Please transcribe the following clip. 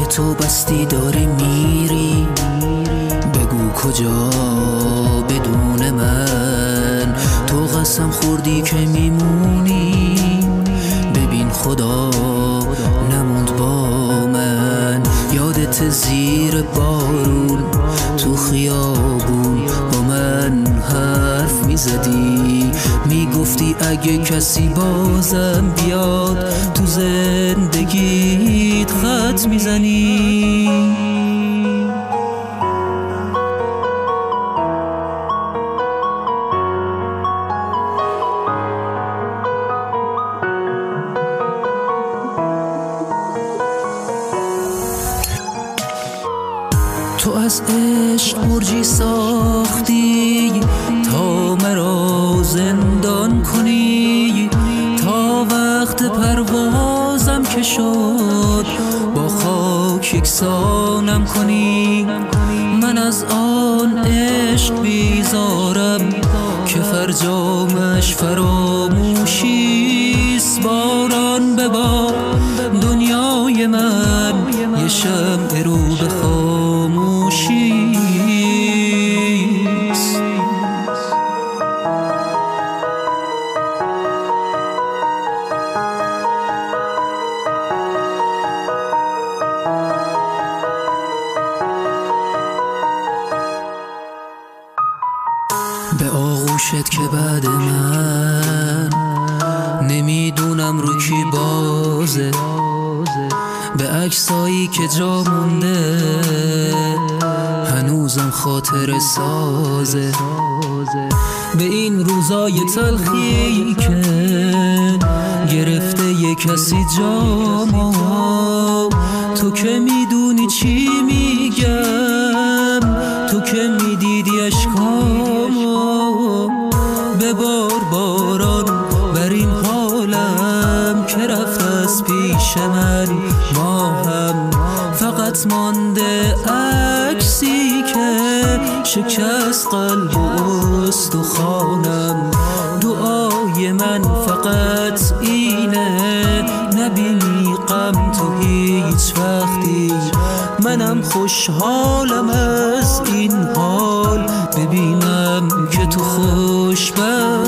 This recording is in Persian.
تو بستی داری میری، بگو کجا بدون من. تو قسم خوردی که میمونی، ببین خدا نموند با من. یادت زیر بارون تو خیابون با من حرف میزدی، میگفتی اگه کسی بازم بیاد تو زندگیت خط میزنی. تو از عشق برجی ساختی تا مرا زندان کنی، تا وقت پروازم که شد با خاک یکسانم کنی. من از آن عشق بیزارم که فرجامش فراموشیست. باران ببار دنیای من، یه شمع رو به خاموشیست. به آغوشت که بعد من نمیدونم رو کی بازه، به عکسایی که جا مونده هنوزم خاطر سازه. به این روزای تلخی که گرفته یه کسی جامو، تو که میدونی چی میگم، تو که میدیدی اشکامو. ببار باران بر این حالم که رفت از پیش من. ما هم فقط مانده عکسی که شکست قلب و استخوانم. دعای من فقط اینه نبینی غم تو هیچ وقتی. منم خوشحالم از این حال، ببینم که تو خوشبختی.